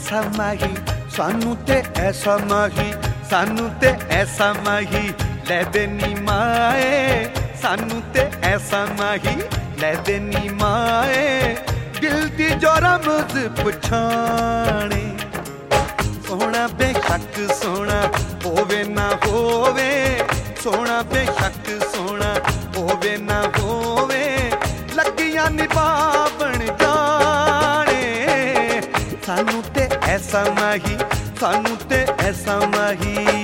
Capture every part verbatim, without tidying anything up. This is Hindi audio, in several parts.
ऐसा माही सानू ते ऐसा माही सानू ते ऐसा माही लै देनी माए सानू ते ऐसा माही लै देनी माए दिल दी जो रमज पछाणे सोना बेशक सोना होवे ना होवे सोना बेशक सोना होवे ना होवे लगियां निभावण जाने सानू ते ऐसा माही सानू ते ऐसा माही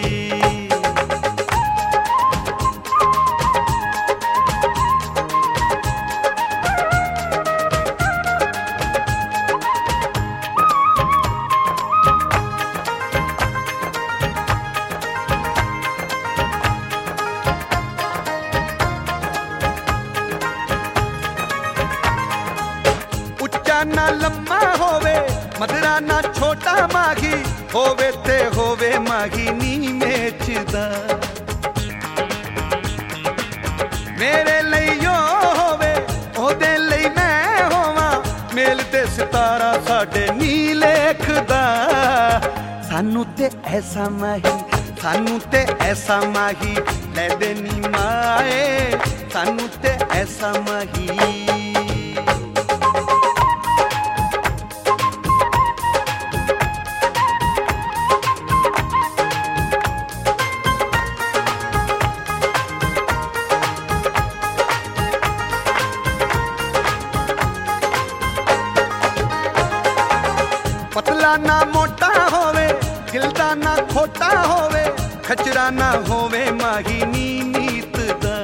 ना लम्मा होवे मदरा ना छोटा माही होवे ते होवे माही नी मेचदा मेरे लइयो होवे ओदे लई मैं होवां मेल ते सितारा साडे नी लेखदा सानू ते ऐसा माही सानू ते ऐसा माही लै देनी माए सानू ते ऐसा माही पतला ना मोटा होवे दिलदा ना खोटा होवे खचरा ना होवे माही नी नीत दा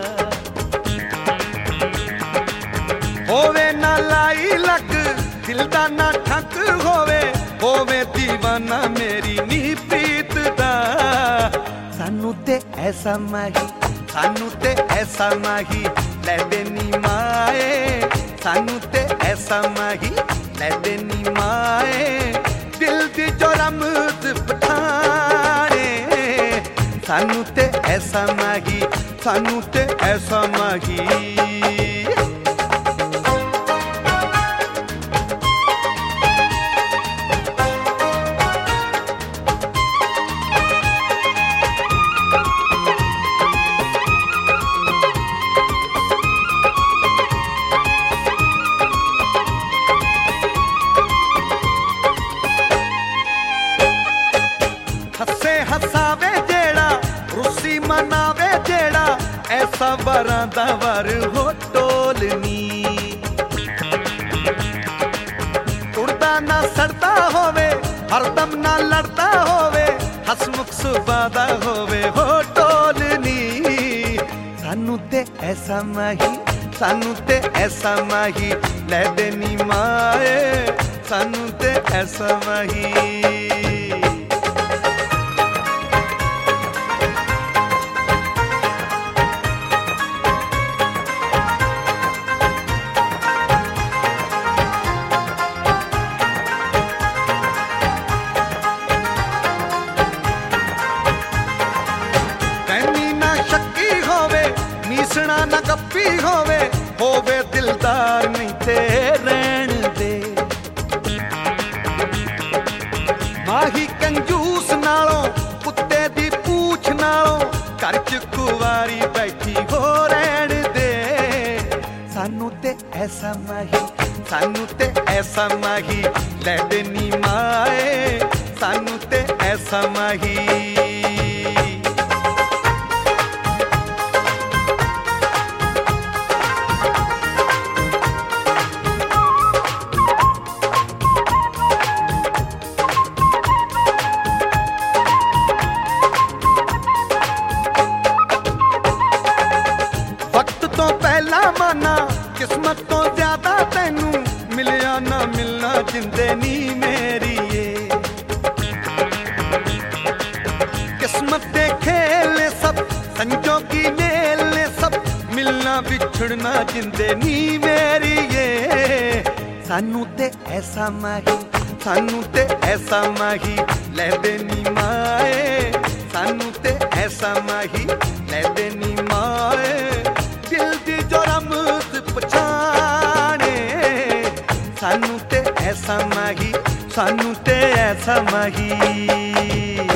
होवे ना लाई लग दिलदा ना ठक होवे होवे दीवाना मेरी नी प्रीत दा सानू ते ऐसा माही सानू ते ऐसा माही लै देनी माए सानू ते ऐसा माही लै देनी माए दिल दी जो रमज पठाने सानू ते ऐसा माही सानू ते ऐसा माही हसे हसावे जेड़ा रुसी मनावे जेड़ा ऐसा वरां दा वर हो टोलनी उड़दा ना सड़दा होवे हरदम ना लड़दा होवे हसमुख सुबादा होवे हो टोलनी सानू ते ऐसा माही सानू ते ऐसा माही लै देनी माए सानू ते ऐसा माही मीसना ना गप्पी होवे होवे दिलदार नहीं ते रहन दे माही कंजूस नालों कुत्ते दी पूछ नालों घर च कुवारी बैठी हो रहन दे सानू ते ऐसा माही सानू ते ऐसा माही लै देनी माए सानू ते ऐसा माही तो पहला माना किस्मत तो ज्यादा तेनू मिलया ना मिलना जिंदे नी मेरी ये किस्मत दे खेल सब संजोगी मेल ने सब मिलना बिछड़ना जिंदे नी मेरी ये सानू ते ऐसा माही सानू ते ऐसा माही लै देनी माए सानू ते ऐसा माही लै देनी माए दिल दी जो रमज पछाणे सानू ते ऐसा माही सानू ते समाही।